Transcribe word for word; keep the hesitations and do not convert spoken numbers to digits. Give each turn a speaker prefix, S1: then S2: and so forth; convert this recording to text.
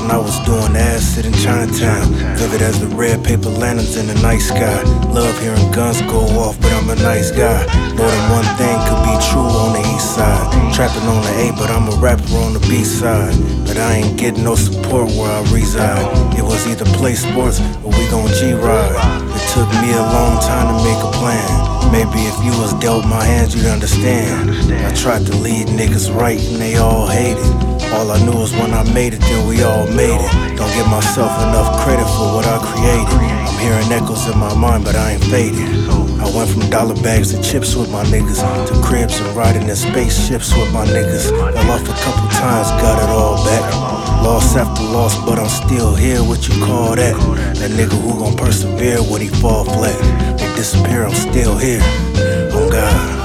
S1: when I was doing acid in Chinatown. Vivid as the red paper lanterns in the night sky. Love hearing guns go off, but I'm a nice guy. More than one thing could be true on the east side. Trapping on the A, but I'm a rapper on the B side. But I ain't getting no support where I reside. It was either play sports or we gon' G-ride. It took me a long time to make a plan. Maybe if you was dealt my hands, you'd understand. I tried to lead niggas right and they all hated. All I knew was when I made it, then we all made it. Don't give myself enough credit for what I created. I'm hearing echoes in my mind, but I ain't faded. I went from dollar bags to chips with my niggas, to cribs and riding in spaceships with my niggas. Fell off a couple times, got it all back. Loss after loss, but I'm still here, what you call that? That nigga who gon' persevere when he fall flat. They disappear, I'm still here. Oh God.